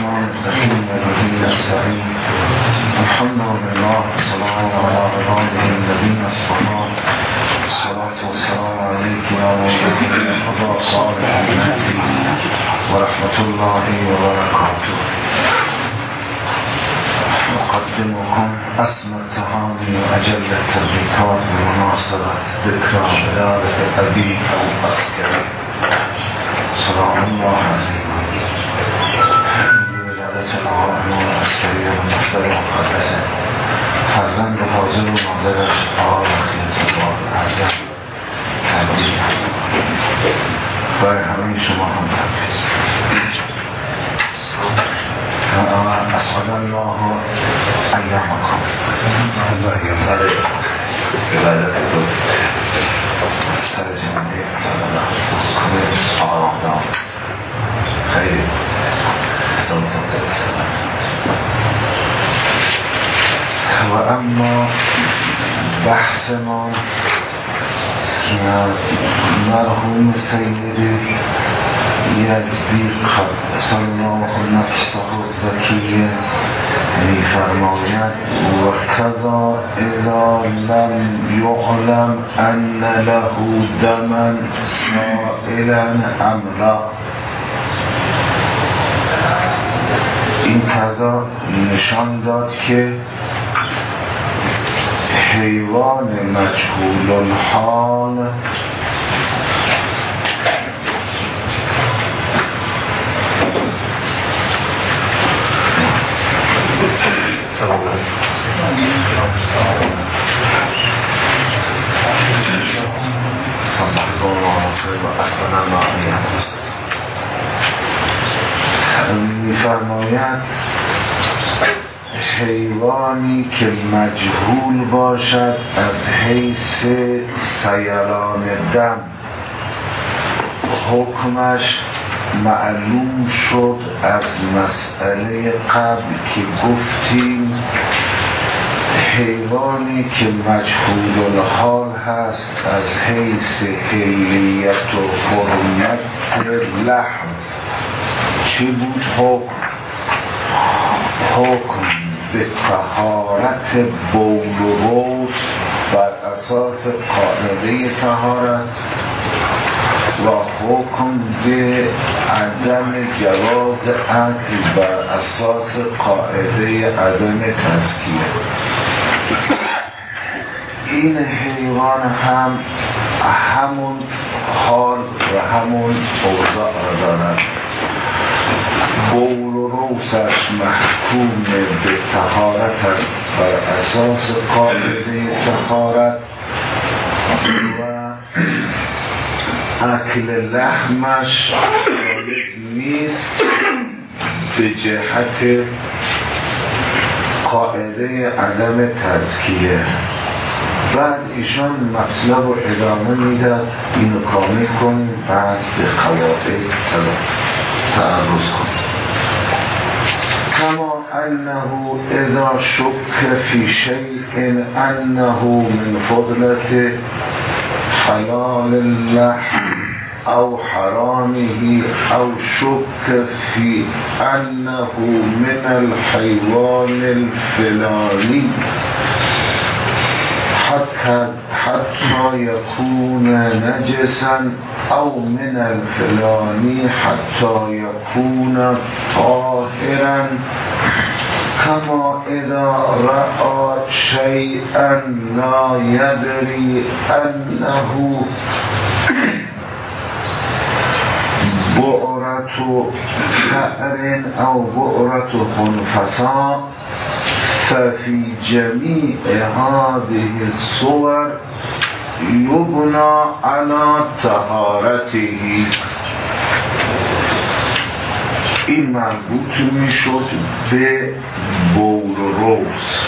الرحمن الرحيم وبه نستعين الحمد لله والسلام على عباده الذين اصطفى الصلاة والسلام عليك يا مولانا الحضر صالح المهدي ورحمة الله وبركاته. أقدمكم أسمى التهاني وأجل التبريكات بمناسبة ذكرى ولادة أبي العسكري سلام الله عليه ولادة العالم العسكري والمحضر المقدس فرزند حاضر و ناظرش آقای خیلت الله اعظم تبریک برای همه شما هم تبریک. اسعد الله ایامکم سر ولادت دوست سر جمعه اسعد الله کنه آقای اعظم خیلی حسابتون برسید. و اما بحث ما مرحوم سید یزدی قدس الله نفسه الزکیه می‌فرماید و کذا اذا لم یعلم ان له دما سائلا ام لا. این کذا نشان داد که حیوان مجهول الحال می‌فرماید حیوانی که مجهول باشد از حیث سیلان دم حکمش معلوم شد از مسئله قبل که گفتیم حیوانی که مجهول الحال هست از حیث حلیت و حرمت لحم چی بود؟ حکم به طهارت بول و روز بر اساس قاعده طهارت و حکم به عدم جواز اکل بر اساس قاعده عدم تزکیه. این حیوان هم همون حال و همون اوضاع را دارد. بول و روسش محکوم به طهارت است بر اساس قاعده طهارت و اکل لحمش جایز نیست به جهت قاعده عدم تزکیه. بعد ایشان مطلب رو ادامه میداد اینو کامل کنیم بعد به قواعد تعرض کنیم. کما انه اذا شک فی شیء انه من فضلة حلال اللحم او حرامه او شک فی انه من الحیوان الفلانی حتی یکون نجسا او من الفلانی حتی یکون طاهرا کما اذا رأى شیئا لا یدری انه بعرة فأر او بعرة خنفساء ففي جميع هذه الصور يبنى على طهارته. این مربوط میشد به بول و روز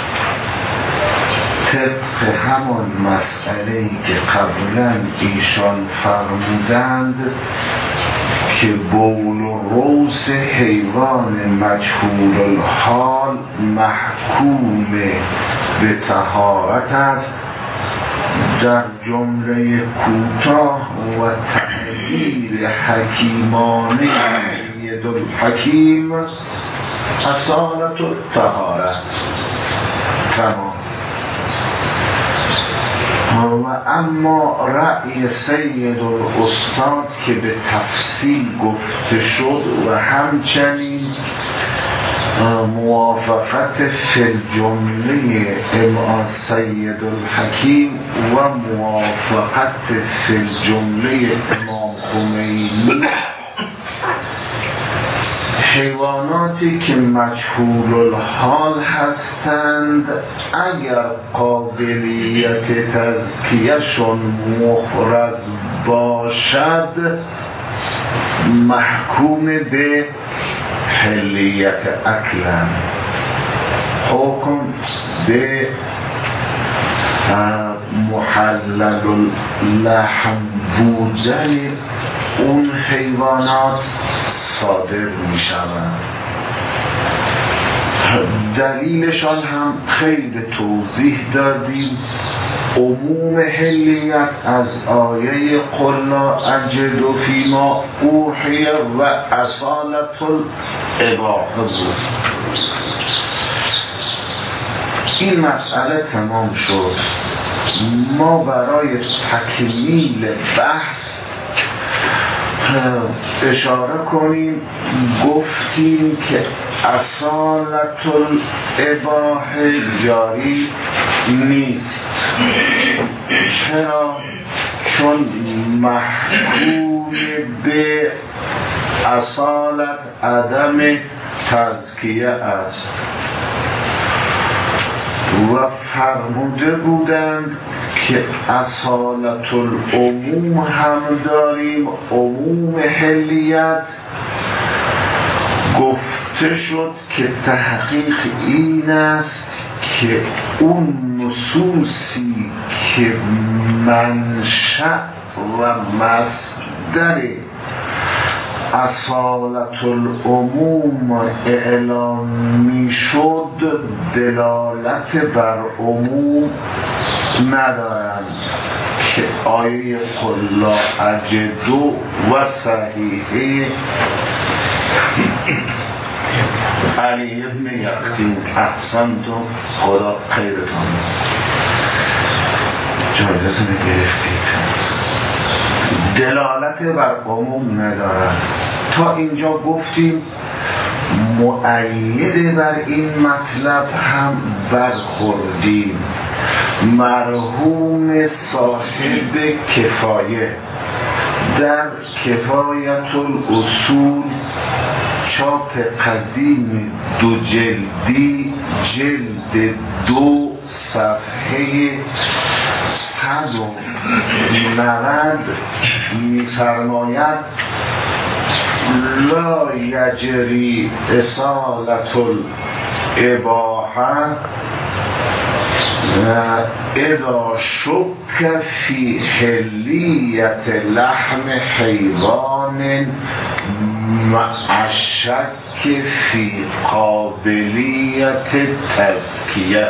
طبق همان مسئله‌ای که قبلا ایشان فرمودند که بول و روز حیوان مجهول الحال محکوم به طهارت است. در جمله کوتاه و تعبیر حکیمانه سید الحکیم اصالت و طهارت تمام. و اما رأی سید الاستاد که به تفصیل گفته شد و همچنین موافقت فی الجمله امام سید الحکیم و موافقت فی الجمله امام خمینی، حیواناتی که مجهول الحال هستند اگر قابلیت تزکیهشون محرز باشد محکوم به حلیت اکلن، حکم به محلل اللحم بودن اون حیوانات صادر می شود. دلیلشان هم خیلی توضیح دادیم. عموم حلیت از آیه قل لا اجد فیما اوحی و اصالت الاباحه بود. این مسئله تمام شد. ما برای تکمیل بحث اشاره کنیم، گفتیم که اصالت الاباحه جاری نیست. چرا؟ چون محکوم به اصالت عدم تزکیه است و فرموده بودند که اصالت العموم هم داریم. عموم حلیت گفته شد که تحقیق این است که اون نصوصی که منشأ و مصدر اصالت العموم اعلام می شد دلالت بر عموم ندارند که آیه قل لا اجد و صحیحه علی ابن یقطین احسنتم خدا خیرتان جایزتون گرفتید، دلالت بر عموم ندارد. تا اینجا گفتیم مؤید بر این مطلب هم برخوردیم. مرحوم صاحب کفایه در کفایت الاصول چاپ قدیم 2 جلدی جلد 2 صفحه 190 می‌فرماید لا یجری اصالت الاباحه اذا شک فی حلیت لحم حیوان مع شک فی قابلیت تزکیه.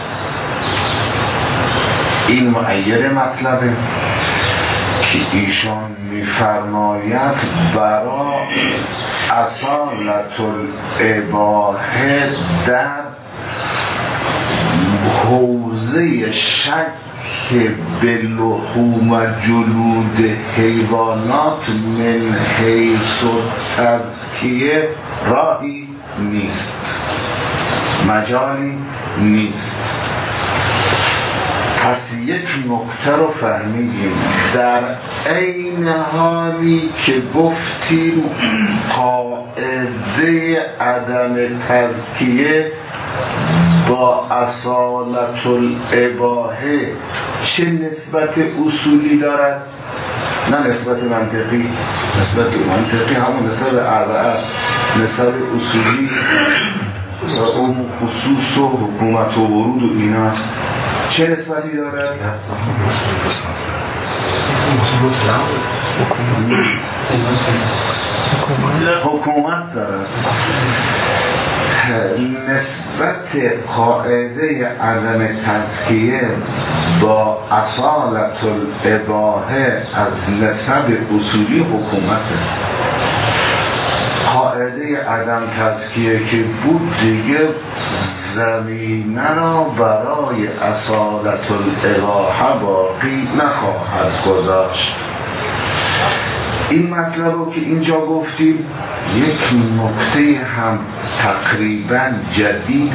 این مؤید مطلبه که ایشان میفرماید برای اصالت الاباحه در حوزه شک به لحوم جلود حیوانات من حیث تزکیه راهی نیست، مجالی نیست. پس یک نکته رو فهمیدیم، در عین حالی که گفتیم قاعده عدم تزکیه با اصالت الاباحه چه نسبت اصولی دارد؟ نه نسبت منطقی. نسبت منطقی همون نسبت اربعه است. نسبت اصولی اون خصوص و حکومت و ورود و این است. چه نسبتی دارد؟ حکومت دارد. نسبت قاعده عدم تزکیه با اصالت الاباحه از نسب اصولی حکومته. قاعده عدم تزکیه که بود دیگه زمینه را برای اصالت الالهه باقی نخواهد گذاشت. این مطلب رو که اینجا گفتیم یک نکته هم تقریبا جدید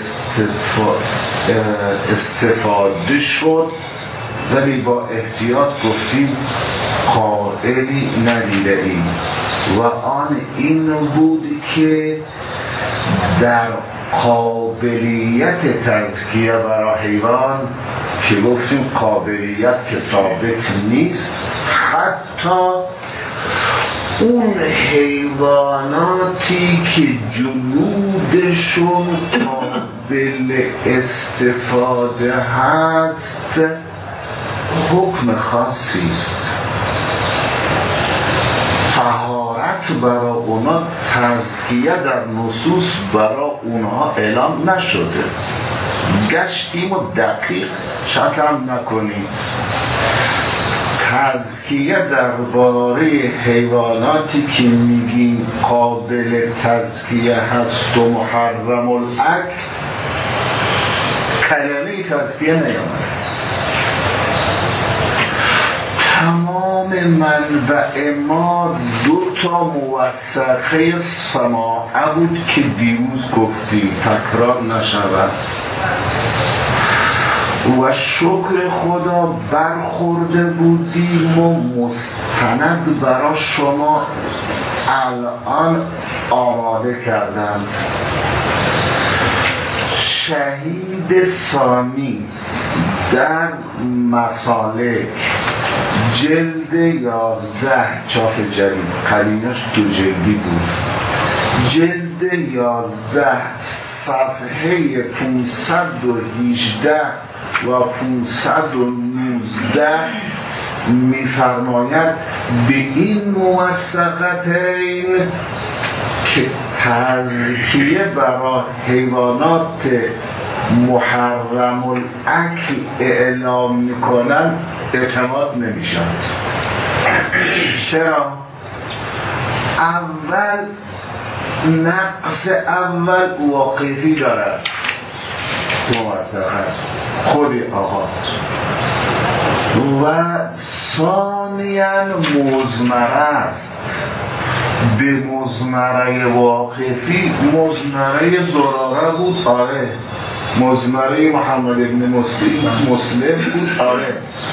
استفاده شد، ولی با احتیاط گفتیم قائلی ندیده ایم و آن این بود که در قابلیت تزکیه برای حیوان که گفتیم قابلیت که ثابت نیست، حتی اون حیواناتی که جلودشون قابل استفاده هست حکم خاصی است. طهارت برای اونا، تزکیه در نصوص برای اونها اعلام نشده. گشتیم و دقیق شکم نکنید. تزکیه درباره حیواناتی که میگیم قابل تزکیه هست و محرم الاکل، کلمه تزکیه نیامده. تمام منبع ما دو تا موثقه سماعه بود که دیروز گفتیم، تکرار نشود. و شکر خدا برخورده بودیم و مستند برای شما الان آماده کردم. شهید ثانی در مسالک جلد 11 چاپ جدید، قدیمش 2 جلدی بود، جلد 11 صفحه 518 و 519 می‌فرماید به این موثقتین که تزکیه برای حیوانات محرم الاکل اعلام میکنن اعتماد نمیشد. چرا؟ اول نقص اول واقفی دارد، موثق است خودی آقا، و ثانیاً مضمره است. به مضمره واقفی، مضمره زراره بود، آره. مضمره محمد ابن مسلم بود، آره.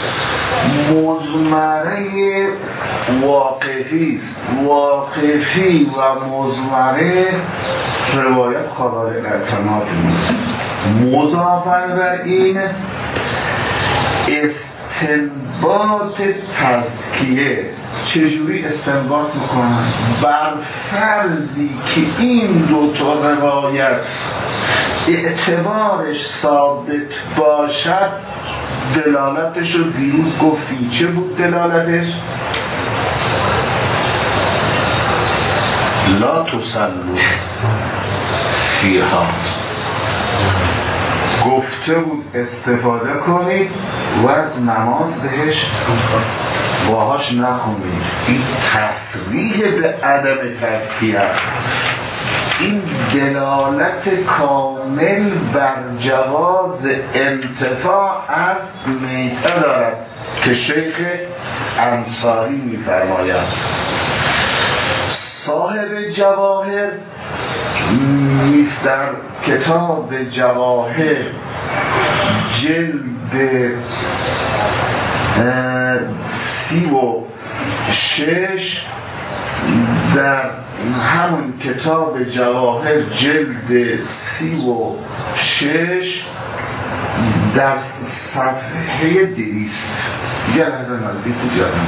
مضمره واقفی است. واقفی و مضمره روایت قابل اعتماد نیست. مضافاً بر این استنباط تزکیه چجوری استنباط میکنن؟ بر فرضی که این دو تا روایت اعتبارش ثابت باشد، دلالتش رو دیروز گفتیم. چه بود دلالتش؟ لا تسلو فیها، گفته بود استفاده کنید و نماز بهش باهاش نخونید. این تصریح به عدم تزکیه است. این دلالت کامل بر جواز انتفاع از میته دارد که شیخ انصاری می‌فرماید. صاحب جواهر در کتاب جواهر جلد 36 در همون کتاب جواهر جلد 36 در صفحه 200 یه لحظه نزدیک بود یادم،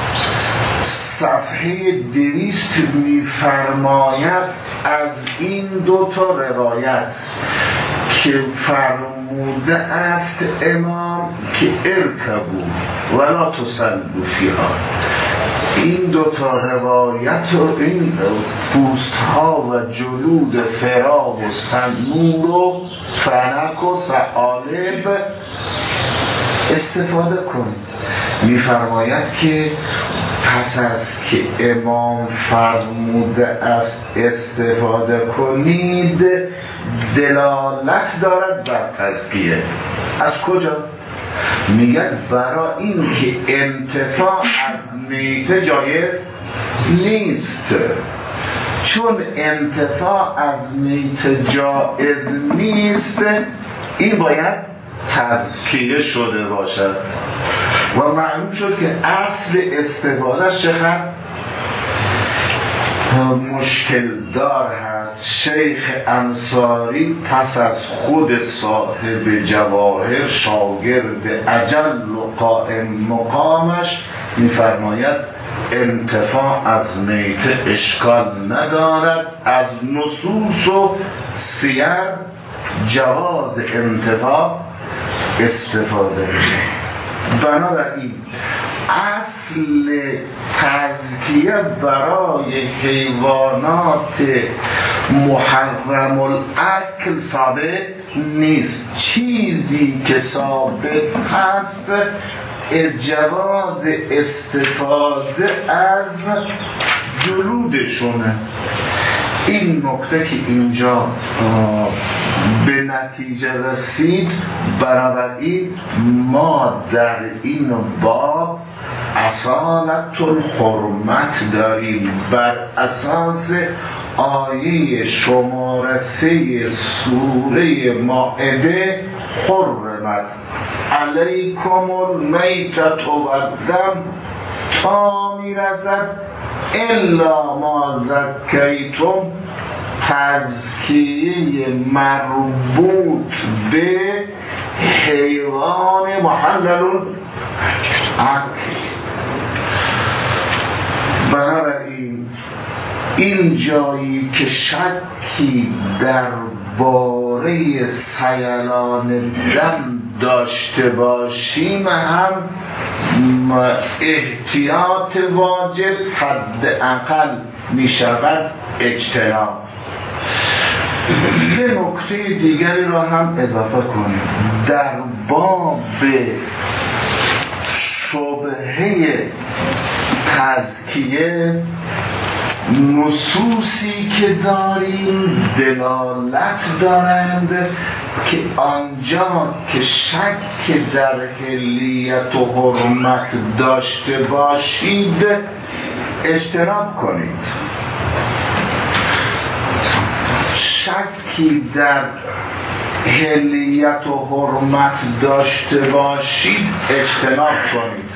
صفحه 200 می‌فرماید از این دو تا روایت که فرموده است امام که ارکبو ولا تسلو فیها، این دو تا روایت و این پوست ها و جلود فراق و سنور و فنک و سعالب استفاده کنید. می‌فرماید که پس از که امام فرموده است استفاده کنید دلالت دارد بر تزکیه. از کجا؟ میگن برای این که انتفاع از میته جایز نیست. چون انتفاع از میته جایز نیست، این باید تزکیه شده باشد و معلوم شد که اصل استفادهش چقدر مشکل دار هست. شیخ انصاری پس از خود صاحب جواهر شاگرد اجل و قائم مقامش میفرماید انتفاع از میته اشکال ندارد، از نصوص و سیر جواز انتفاع استفاده میشه. بنابراین اصل تزکیه برای حیوانات محرم الاکل ثابت نیست. چیزی که ثابت هست جواز استفاده از جلودشونه. این نکته که اینجا به نتیجه رسید، بنابراین ما در این باب اصالت الحرمت داریم بر اساس آیه شماره 3 سوره مائده حرمت علیکم المیتة والدم تا میرسد الا ما زکیتم، تزکیه مربوط به حیوان محلل اکل. بنابراین این جایی که شکی درباره سیلان دم داشته باشیم هم احتیاط واجب حداقل می شود اجتناب. یه نکته دیگری را هم اضافه کنیم در باب شبهه تزکیه. نصوصی که داریم دلالت دارند که آنجا که شک در حلیت و حرمت داشته باشید اجتناب کنید. شکی در حلیت و حرمت داشته باشید اجتناب کنید.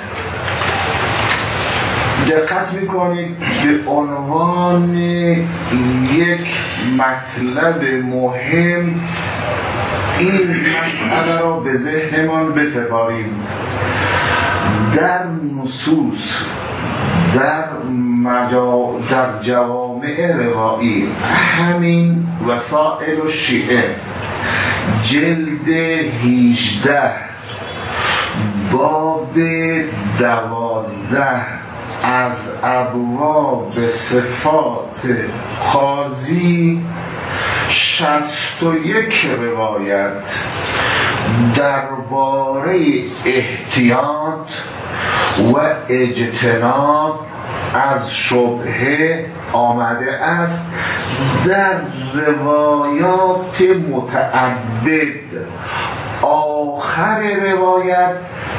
دقت میکنید به عنوان یک مطلب مهم این مسئله را به ذهنمان بسپاریم. در نصوص در جوامع روایی همین وسائل الشیعه جلد 18 باب 12 از ابواب صفات قاضی 61 روایت درباره احتیاط و اجتناب از شبهه آمده است. در روایات متعدد آخر روایت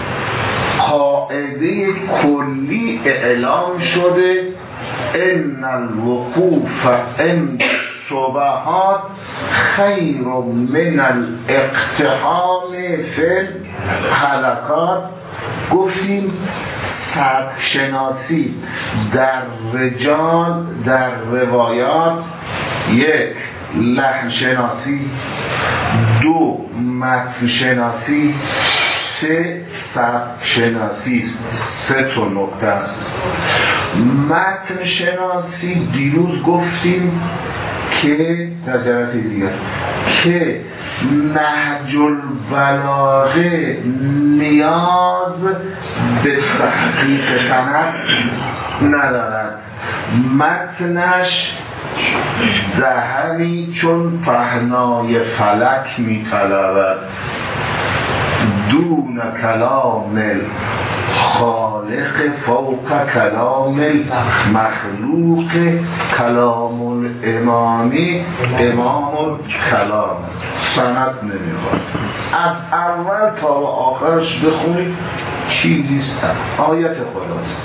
قاعده کلی اعلام شده ان الوقوف عند الشبهات خیر من الاقتحام فی الهلکات. گفتیم سبک شناسی در رجال در روایات، 1 لحن شناسی، 2 متن شناسی، 3 سبک شناسی. 3 تا نکته است. متن شناسی دیروز گفتیم که در جلسه دیگر که نهج البلاغه نیاز به تحقیق سند ندارد. متنش دهنی چون پهنای فلک می‌طلبد. دون کلام خالق فوق کلام مخلوق کلام الامامی امام الکلام. سند نمیخواد، از اول تا آخرش بخونید چیزیست، آیت خداست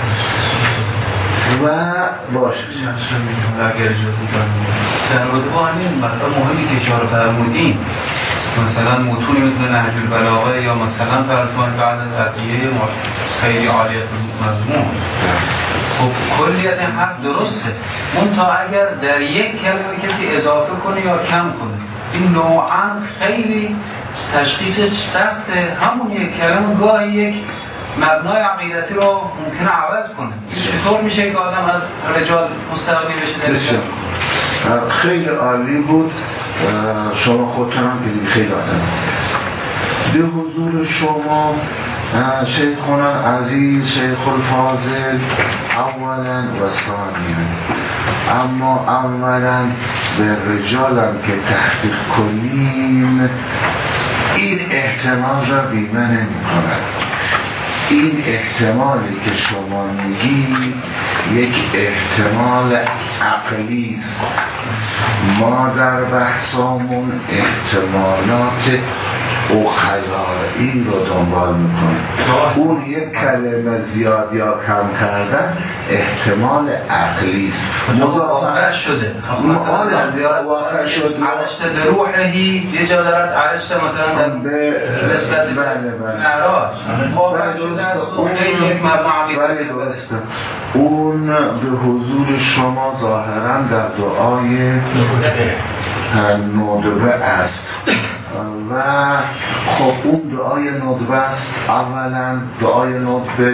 و باشه. اگر در رابطه با همین مطلب مهمی که اشاره فرمودین، مثلا متونی مثل نهج البلاغه یا مثلا فرض کنید بعد از قضیه خیلی عالیت مضمون، خب کلیت حق درسته، منتها اگر در یک کلمه کسی اضافه کنه یا کم کنه، این نوعا خیلی تشخیص سخته. همون یک کلمه گاهی یک مبنای عقیدتی رو ممکنه عوض کنه. چطور میشه که آدم از رجال مستقلی بشه؟ خیلی عالی بود. شما خودتون هم دیدید خیلی آدم به حضور شما شیخنا عزیز شیخ الفاضل اولا و ثانیا، اما اولا به رجالم که تحقیق کنیم این احتمال را بیمه نمی کند. این احتمالی که شما میگی یک احتمال عقلی است. ما در بحثامون احتمالات اخلاقی رو دنبال میکنیم. اون یک کلمه زیاد یا کم کردن احتمال عقلی است. مضافه شده. مثلا زیاد واقع شد. عرشت به روحی یه جا دارد عرشت مثلا در نسبت به معراج. واقع شده است. اون خیلی یک مبنی عقلی درسته. اون به حضور شما ظاهرا در دعای ندبه است و خب اون دعای ندبه است. اولا دعای ندبه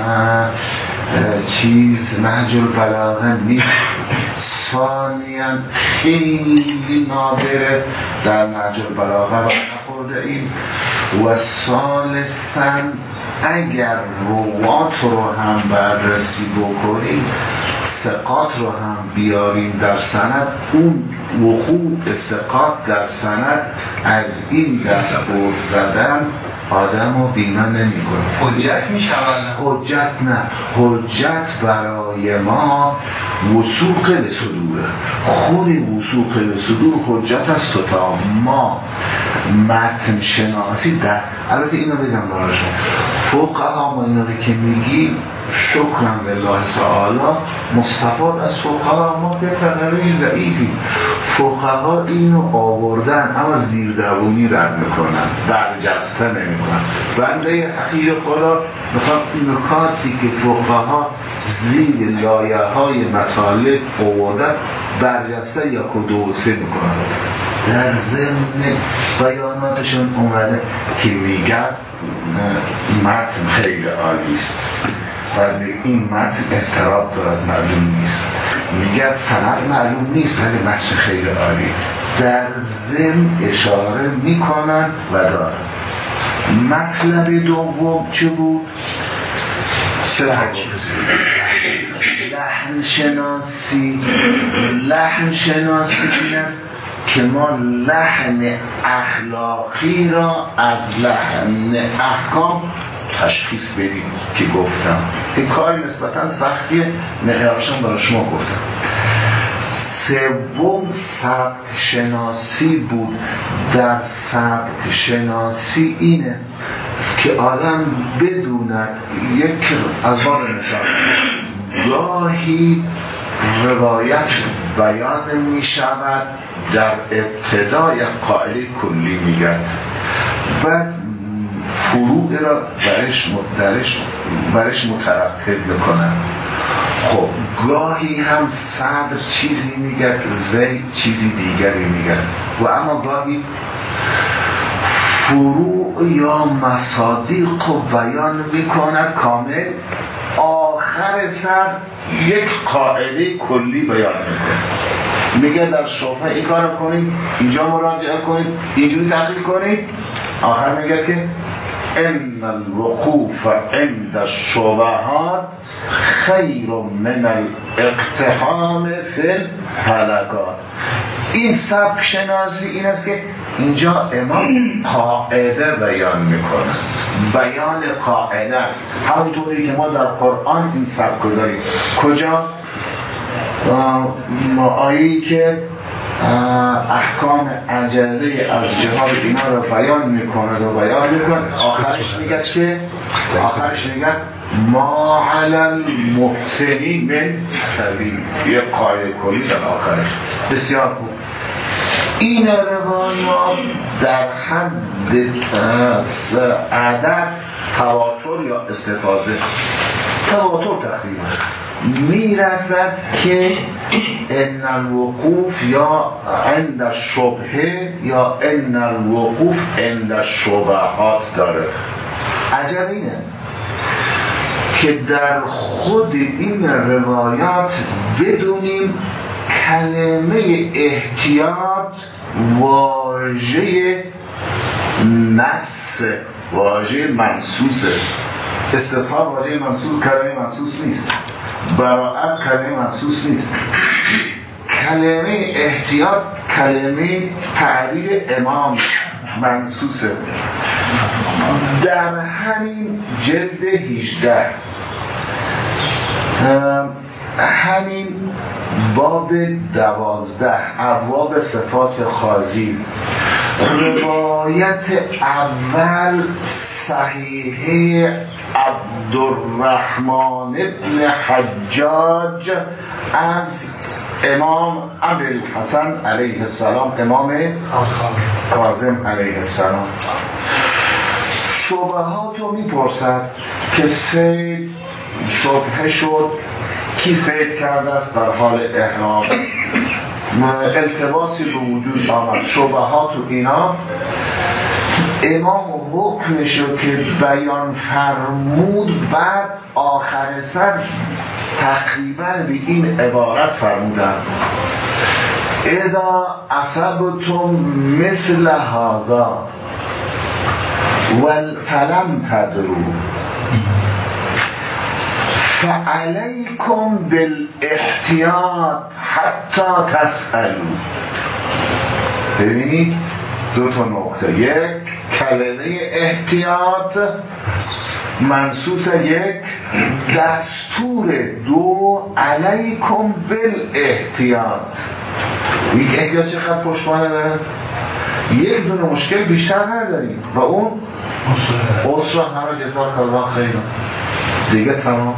چیز نهج البلاغه نیست. ثانیا خیلی نادره در نهج البلاغه و نخورده این. و ثالثا اگر روات رو هم بررسی بکنیم، ثقات رو هم بیاریم در سند، اون وقوع ثقات در سند از این دست برد زدن آدم رو بینا نمی کنه. حجت می شود؟ حجت نه. حجت برای ما وثوق به صدوره. خود وثوق به صدور حجت است تا ما متن شناسی در البته اینو بگم براشون فقها ما اینو که میگی شکرم لله تعالی مستفاد از فقها ما به تقریبی ضعیفی. فقها اینو آوردن اما زیر زبونی رد میکنن، برجسته نمیکنن. بنده حقیر خدا میخواد نکاتی که فقها زیر لایه های مطالب آوردن برجسته یا کدوسه میکنن. در ضمن بیاناتشون اومده که میگن متن خیلی عالی است ولی این متن اضطراب دارد، معلوم نیست. میگن سند معلوم نیست ولی متن خیلی عالی. در ضمن اشاره میکنن و دارن. مطلب دوم چه بود؟ لحن شناسی. لحن شناسی این است که ما لحن اخلاقی را از لحن احکام تشخیص بدیم که گفتم که کاری نسبتا سختیه، معیارشم برای شما گفتم. سوم سبک شناسی بود. در سبک شناسی اینه که آدم بدوند یک از بار مثال گاهی روایت بیان می شود در ابتدای قائل کلی میگد، بعد فروع را برش مترتب بکنن. خب گاهی هم صدر چیزی میگد، زید چیزی دیگری میگد و اما گاهی فروع یا مصادیق رو بیان میکند کامل، آخر سر یک قاعده کلی بیان میکنه. میگه در شبهه این کار کنید، اینجا مراجعه کنید، اینجوری تحقیق کنید. آخر میگه که ان الوقوف عند الشبهات خیر من الاقتحام فی الهلکات. این سبک شناسی این است که اینجا امام قاعده بیان میکنه، بیان قاعده است، همونطوری که ما در قرآن این سبک داریم. کجا؟ آیه‌ای که احکام عجزه از جهاد اینا رو بیان میکنه آخرش میگه ما علی المحسنین من سبیل، یه قاعده کلی در آخرش. بسیار خوب. این روایات در حد عدد تواتر یا استفاضه تواتر تقریبا میرسد که ان الوقوف یا عند الشبهه یا ان الوقوف عند الشبهات داره. عجب اینه که در خود این روایات بدونیم کلمه احتیاط واژه نص، واژه منصوصه. استصحاب واژه منصوص، کلمه منصوص نیست. براءت کلمه منصوص نیست. کلمه احتیاط کلمه تعبیر امام منصوصه. در همین جلد 18 همین باب 12 ابواب صفات خاضی، روایت اول صحیحه عبدالرحمن ابن حجاج از امام ابوالحسن علیه السلام، امام کاظم علیه السلام. شبهات رو میپرسد که سید شبهه شد کی سید کرده است در حال احرام، التباسی به وجود آمد، شبهات و اینا. امام حکمشو که بیان فرمود بعد آخر سر تقریبا به این عبارت فرمودن اذا اصبتم مثل هذا فلم تدروا فعليكم بالاحتیاط حتی تسألوا. ببینید دو تا نقطه، یک کلمه احتیاط منصوص، یک دستور، دو علیکم بالاحتیاط. یک احتیاط چقدر پشتوانه داره؟ یک دونه مشکل بیشتر نداریم و اون اصلا همه جزار کلوان خیلی دیگه تمام.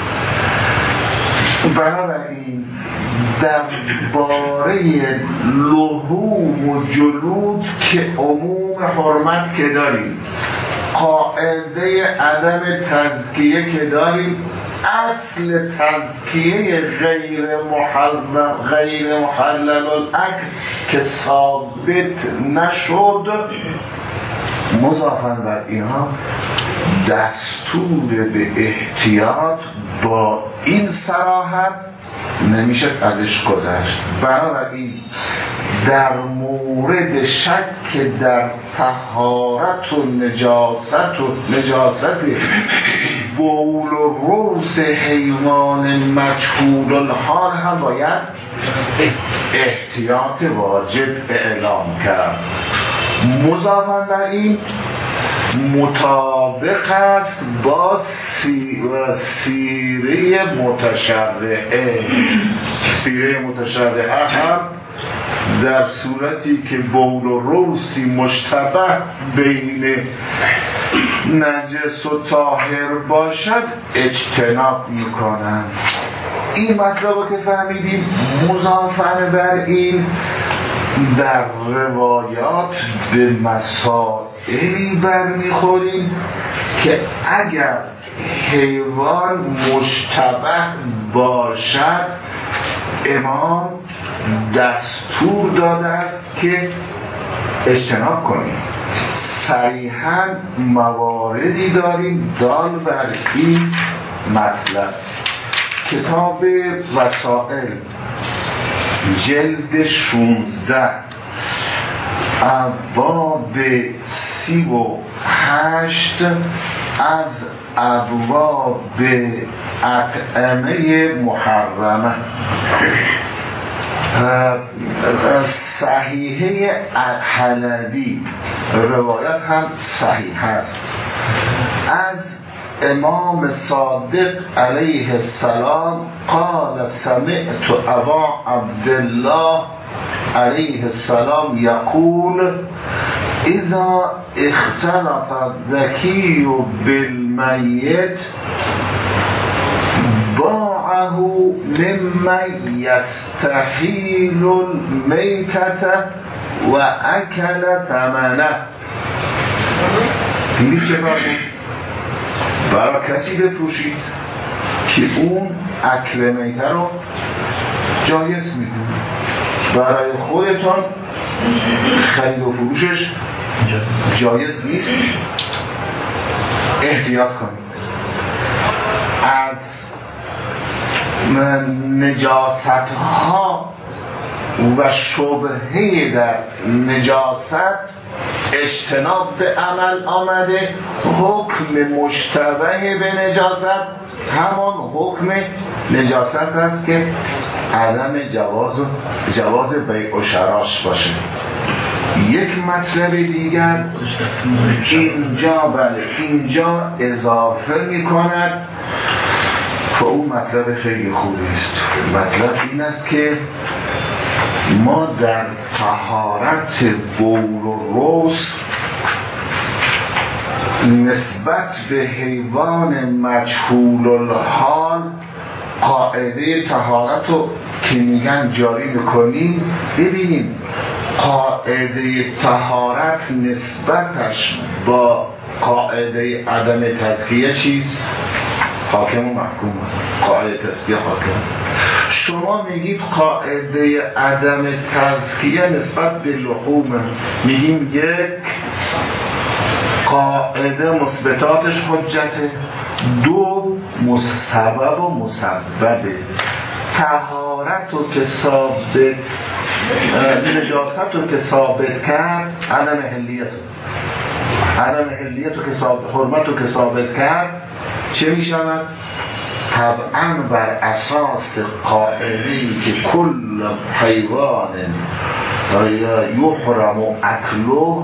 بنابراین در باره لحوم و جلود که عموم حرمت که داریم، قاعده عدم تزکیه که داریم، اصل تزکیه غیر محلل الاکل که ثابت نشد، مضافاً بر اینها دستور به احتیاط با این صراحت نمیشه ازش گذشت. بنابراین در مورد شک در طهارت و نجاست بول و روس حیوان مجهول الحال هم باید احتیاط واجب اعلام کرد. مضافاً بر این مطابق است با سیره متشرعه. سیره متشرعه هم در صورتی که بول و روسی مشتبه بین نجس و طاهر باشد اجتناب میکنن. این مطلب که فهمیدیم. مضافاً بر این در روایات به مسائلی برمیخوریم که اگر حیوان مشتبه باشد امام دستور داده است که اجتناب کنیم. صریحاً مواردی داریم دال بر این مطلب. کتاب وسائل جلد 16 باب 38 از ابواب اطعمه محرمه. صحیحه حلبی روایت هم صحیح است از امام صادق علیه السلام قال سمعت ابا عبدالله علیه السلام یقول اذا اختلط الذکی بالمیت باعه ممن یستحیل المیتة و اکل ثمنه. دیدید چه کار بود؟ برای کسی بفروشید که اون اکل میته رو جایز میدونه، برای خودتان خرید و فروشش جایز نیست. احتیاط کنید از نجاست ها و شبهه در نجاست اجتناب به عمل آمده. حکم مشتبه به نجاست همان حکم نجاست است که عدم جواز بیع و شراش باشه. یک مطلب دیگر اینجا اضافه می کند که اون مطلب خیلی خوبی است. مطلب این است که ما در طهارت بول و روز نسبت به حیوان مجهول الحال قاعده طهارت رو که میگن جاری میکنیم. ببینیم قاعده طهارت نسبتش با قاعده عدم تزکیه چیست؟ حاکم و محکوم. قاعده تزکیه حاکم. شما میگید قاعده عدم تزکیه نسبت به لحوم، میگیم یک قاعده مثبتاتش حجته، دو سبب و مسببه. طهارت رو که ثابت نجاست رو که ثابت کرد عدم حلیت رو که ثابت، حرمت رو که ثابت کرد چه می شود؟ طبعا بر اساس قاعده‌ای که کل حیوان یحرم اکله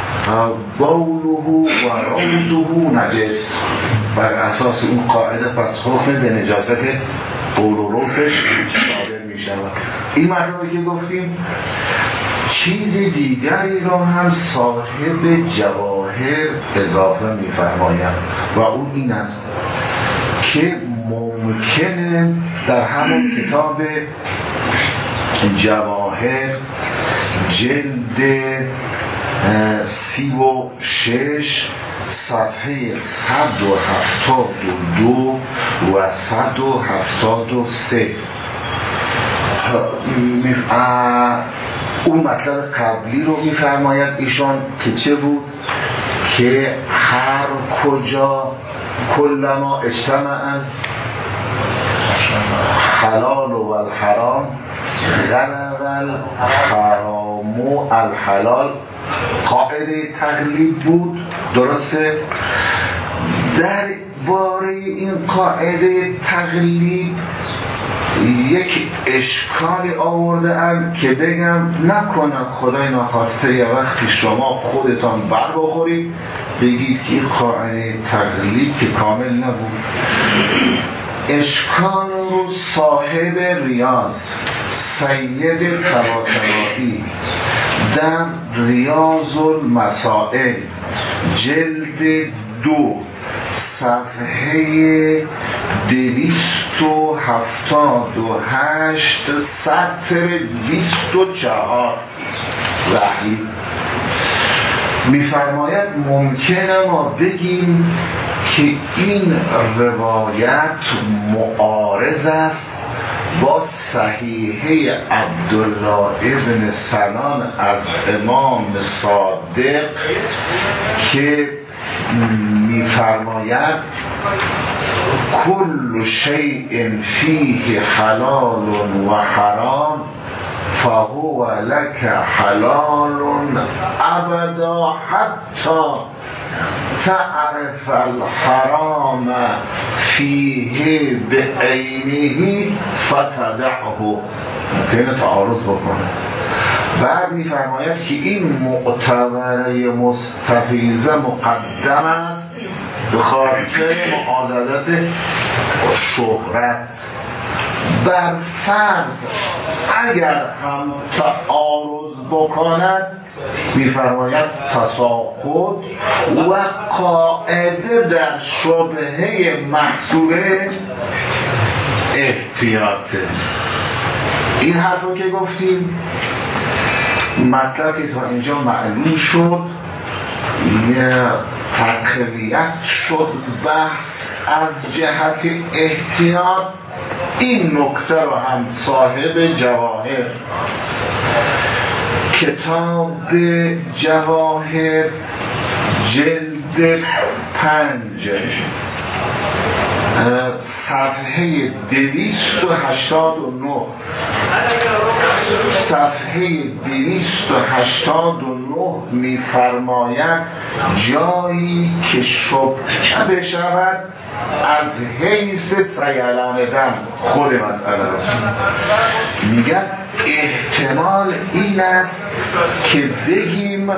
بوله و روزه نجس، بر اساس اون قاعده پس حکم به نجاست بول و روزش صادر می شود. این مطلبی که گفتیم چیز دیگری را هم صاحب جواهر اضافه می فرماید و اون این است که ممکنه در همون کتاب جواهر جلد 36 صفحه 172 و 173 اون مطلب قبلی رو میفرماید ایشان که چه بود؟ که هر کجا کلما اجتمعن حلال و الحرام غلب الحرام و الحلال، قاعده تغلیب بود. درسته؟ در باره این قاعده تغلیب یک اشکالی آورده‌ام که بگم نکنه خدای ناخواسته یه وقتی شما خودتان بر بخورید بگید که قاعده تغلیب که کامل نبود. اشکال رو صاحب ریاض سید طباطبایی در ریاض المسائل جلد 2 صفحه 278 سطر 24 وحی می‌فرماید ممکنه ما بگیم که این روایت معارض است با صحیحه عبدالله ابن سلام از امام صادق که می‌فرماید کل شیء فیه حلال و حرام فهو لك حلال ابدا حتی تعرف الحرام فیه بعینه فتدعه. ممکنه تعارض بکنه. بعد میفرماید که این معتبره مستفیضه مقدم است به خاطر معاضدت شهرت. بر فرض اگر هم تعارض بکند میفرماید تساقط و قاعده در شبهه محصوره احتیاطه. این حرف رو که گفتیم مطلب که تا اینجا معلوم شد، یه تقویت شد بحث از جهت احتیاط. این نکته رو هم صاحب جواهر کتاب جواهر جلد 5 صفحه 289 میفرماید جایی که شبهه بشود از حیث سیلان دم خود مسئله رو میگن احتمال این است که بگیم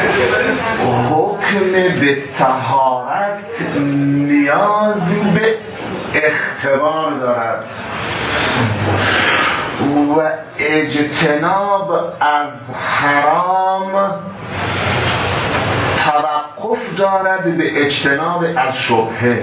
حکم به طهارت نیازی به اختبار دارد و اجتناب از حرام توقف دارد به اجتناب از شبهه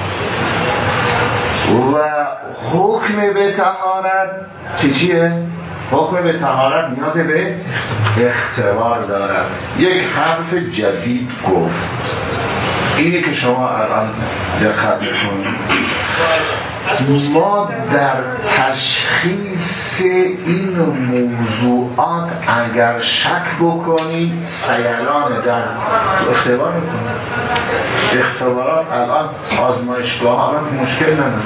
و حکم به طهارت چیه؟ حکم به طهارت نیاز به اختبار دارد. یک حرف جدید گفت، اینی که شما الان دقت بکنید. ما در تشخیص این موضوعات اگر شک بکنیم سیلان در اختبار میکنیم. اختبارات الان آزمایشگاه ها مشکل نداره.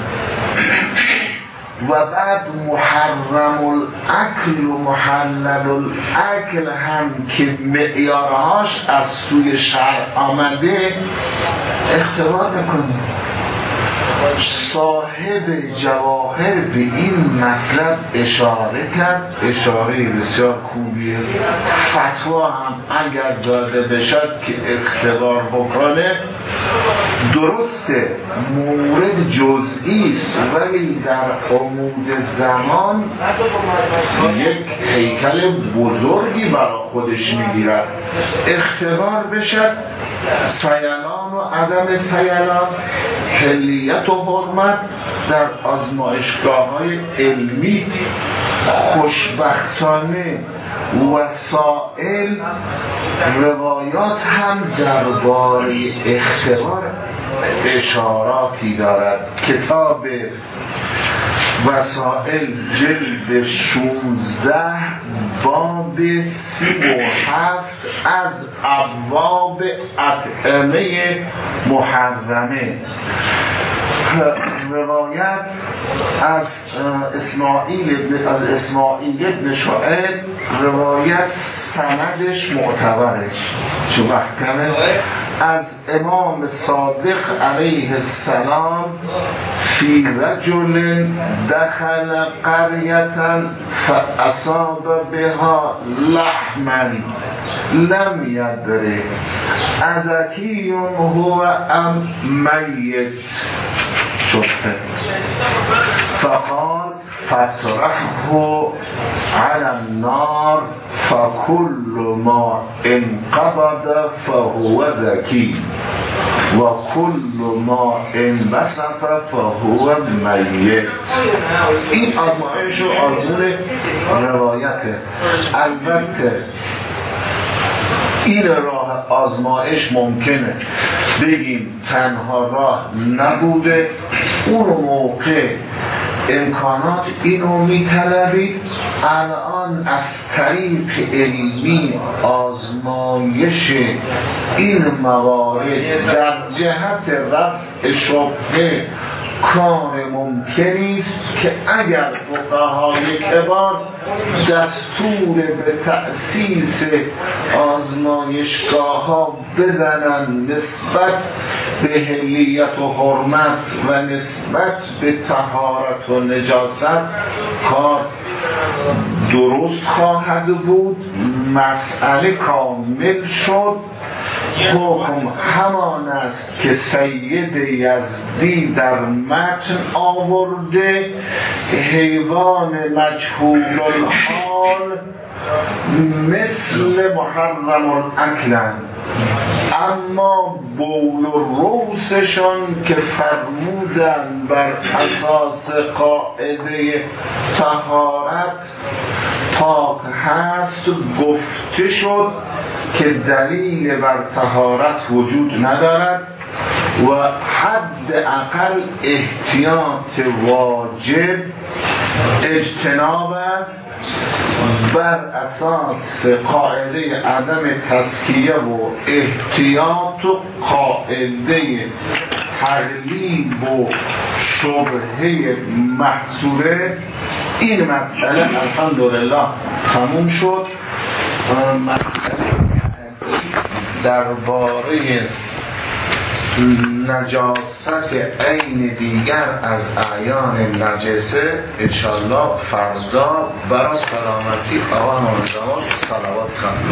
و بعد محرم الاکل و محلل الاکل هم که معیارهاش از سوی شرع آمده اختبار میکنیم. صاحب جواهر به این مطلب اشاره کرد، اشاره بسیار خوبیه. فتوا هم اگر داده بشد که اختبار بکنه درسته، مورد جزئی است، ولی در عمود زمان یک هیکل بزرگی برای خودش میگیرد. اختبار بشد سیلان و عدم سیلان، حلیت و حرمت در آزمایشگاه‌های علمی خوشبختانه وسائل روایات هم درباره اختبار اشاراتی دارد. کتاب وسائل جلد 16 باب 37 از ابواب اطعمه محرمه، روایت از اسماعیل ابن شعیب، روایت سندش معتبره چون محکمه، از امام صادق علیه السلام فی رجل دخل قریتا فاصاب بها لحما لم یدره ازکی هو ام میت شبه فقال فاطرحه على النار فكل ما انقبض فهو ذكي وكل ما انبسط فهو میت. این آزمایش و آزمون روایته. البته این راه آزمایش ممکنه بگیم تنها راه نبوده، اون موقع امکانات اینو میطلبید. الان از طریق علمی آزمایش این موارد در جهت رفع شبهه کار ممکنی است که اگر فقهای کبار دستور به تأسیس آزمایشگاه ها بزنن نسبت به حلیت و حرمت و نسبت به طهارت و نجاست، کار درست خواهد بود. مسئله کامل شد. حکم همان است که سید یزدی در متن آورده. حیوان مجهول الحال مثل محرم الاکلن، اما بول و روسشان که فرمودن بر اساس قاعده طهارت پاک هست، گفته شد که دلیل بر طهارت وجود ندارد و حد اقل احتیاط واجب اجتناب است. بر اساس قاعده عدم تزکیه و احتیاط و قاعده تغلیب و شبهه محصوره این مسئله الحمدلله تموم شد. مسئله درباره نجاست عین دیگر از اعیان نجسه انشاءالله فردا برای سلامتی آقا همزمان صلوات خواهد.